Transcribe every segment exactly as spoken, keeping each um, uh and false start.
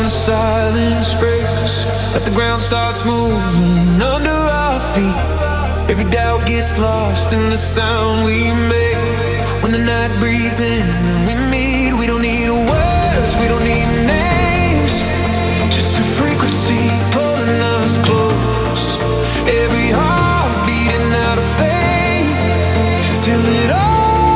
the silence breaks, but the ground starts moving under our feet. Every doubt gets lost in the sound we make. When the night breathes in and we meet, we don't need words, we don't need names, just a frequency pulling us close. Every heart beating out of phase till it all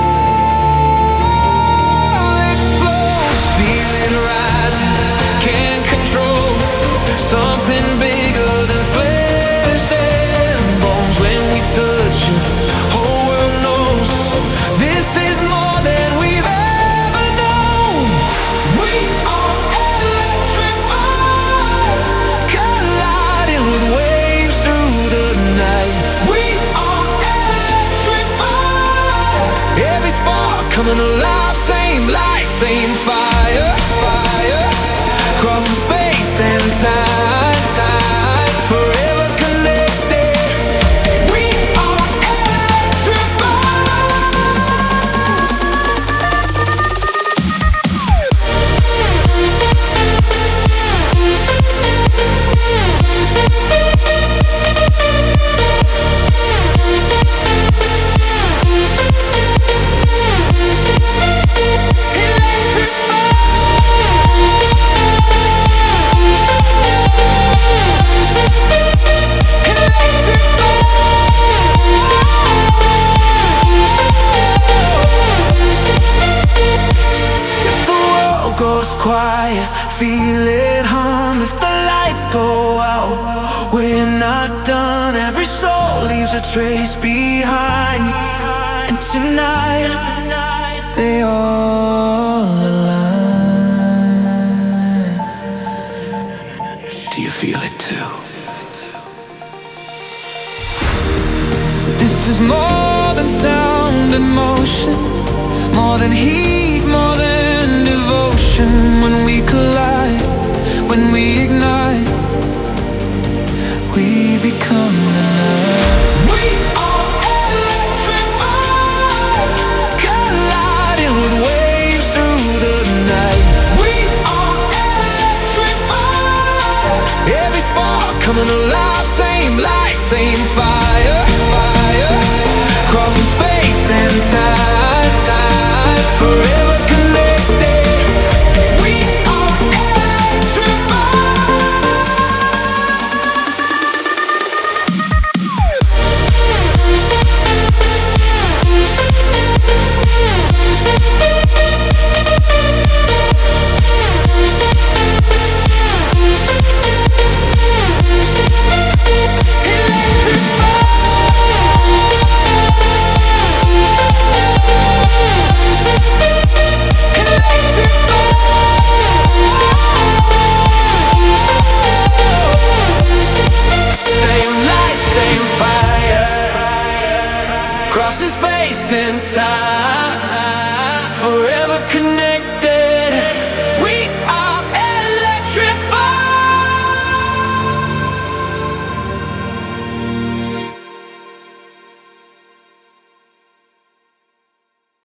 something bigger than flesh and bones. When we touch you, whole world knows this is more than we've ever known. We are electrified, colliding with waves through the night. We are electrified, every spark coming alive, same light, same fire, fire, crossing space and time, time, forever connected. We are quiet, feel it hum. If the lights go out, we're not done. Every soul leaves a trace behind, and tonight they all align. Do you feel it too? This is more than sound and motion, more than heat, more than devotion. When we collide, when we ignite, we become the night. We are electrified, colliding with waves through the night. We are electrified, every spark coming alive, same light, same fire, fire, crossing space.